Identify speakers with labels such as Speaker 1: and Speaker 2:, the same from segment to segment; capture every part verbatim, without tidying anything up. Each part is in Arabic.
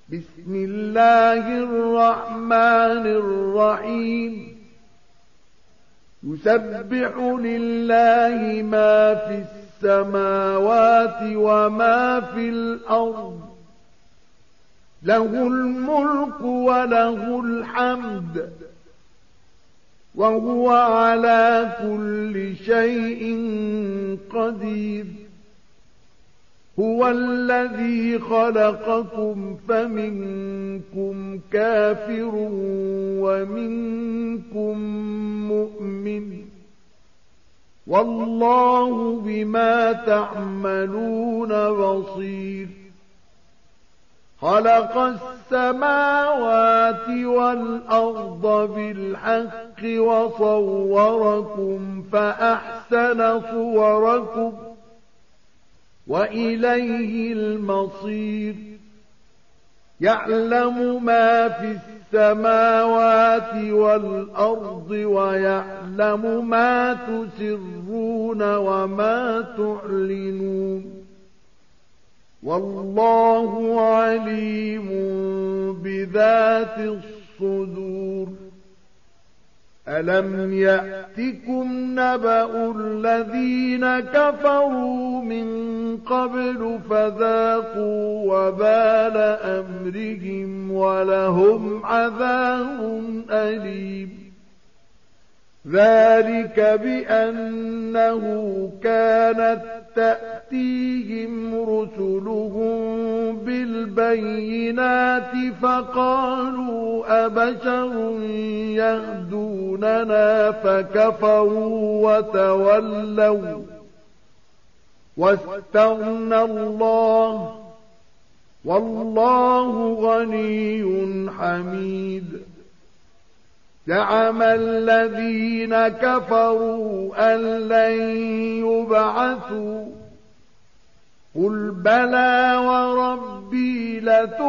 Speaker 1: بسم الله الرحمن الرحيم يسبح لله ما في السماوات وما في الأرض له الملك وله الحمد وهو على كل شيء قدير هو الذي خلقكم فمنكم كافر ومنكم مؤمن والله بما تعملون بصير خلق السماوات والأرض بالحق وصوركم فأحسن صوركم وإليه المصير يعلم ما في السماوات والأرض ويعلم ما تسرون وما تعلنون والله عليم بذات الصدور ألم يأتكم نبأ الذين كفروا من قبل فذاقوا وبال أمرهم ولهم عذاب أليم ذلك بأنه كانت تأتيهم رسلهم بالبينات فقالوا أبشر يهدوننا فكفروا وتولوا واستغنى الله والله غني حميد زعم الذين كفروا أن لن يبعثوا قل بلى وربي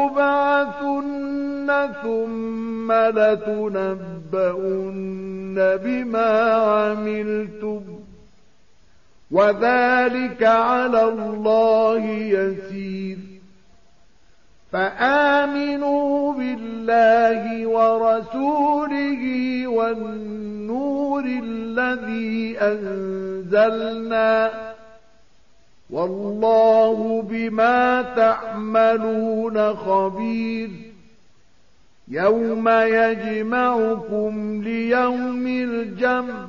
Speaker 1: لتبعثن ثم لتنبؤن بما عملتم وذلك على الله يسير فآمنوا بالله ورسوله والنور الذي أنزلنا والله بما تعملون خبير يوم يجمعكم ليوم الجمع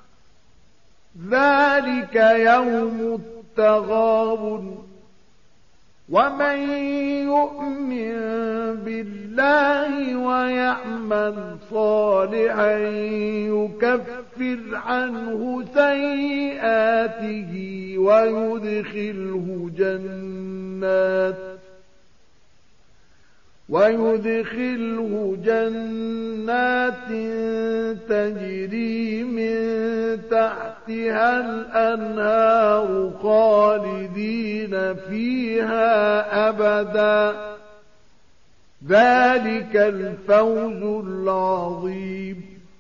Speaker 1: ذلك يوم التغابن ومن يؤمن بالله ويعمل صالحا يكفر عنه سيئاته ويدخله جنات ويدخله جنات تجري من تحتها الأنهار خالدين فيها أبدا ذلك الفوز العظيم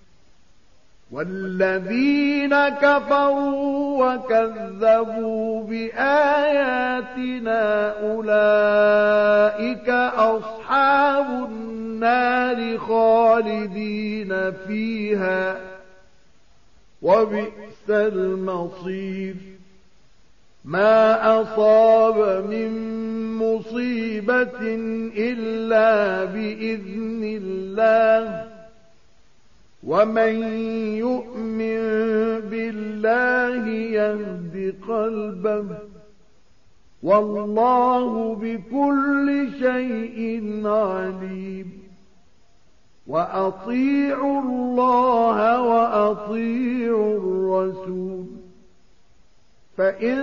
Speaker 1: والذين كفروا وكذبوا بآياتنا أولئك أصحاب النار خالدين فيها وبئس المصير ما أصاب من مصيبة إلا بإذن الله ومن يؤمن بالله يهد قلبه والله بكل شيء عليم وأطيعوا الله وأطيعوا الرسول فإن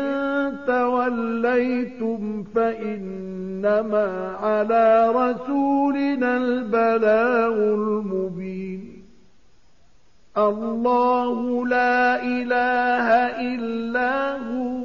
Speaker 1: توليتم فإنما على رسولنا البلاغ المبين الله لا إله إلا هو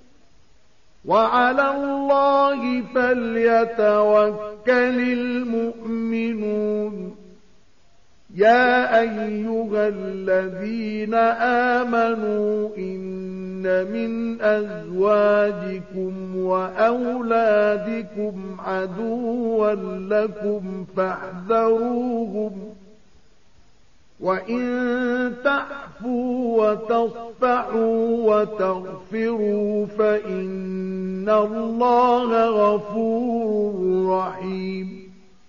Speaker 1: وعلى الله فليتوكل المؤمنون يا أيها الذين آمنوا إن من أزواجكم وأولادكم عدوا لكم فاحذروهم وإن تعفوا وتصفحوا وتغفروا فإن الله غفور رحيم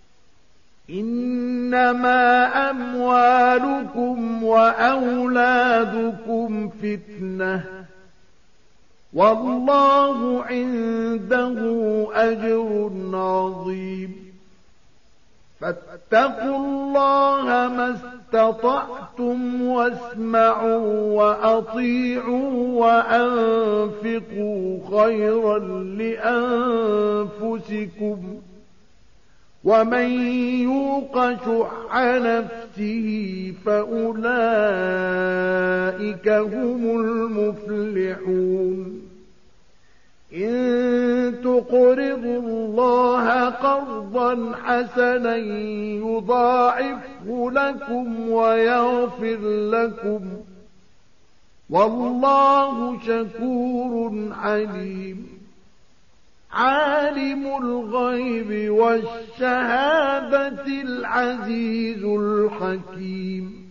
Speaker 1: إنما أموالكم وأولادكم فتنة والله عنده أجر عظيم فاتقوا الله ما استطعتم واسمعوا وأطيعوا وأنفقوا خيرا لأنفسكم ومن يوق شح نفسه فأولئك هم المفلحون إن تقرضوا الله قرضا حسنا يضاعفه لكم ويغفر لكم والله شكور عليم عالم الغيب والشهادة العزيز الحكيم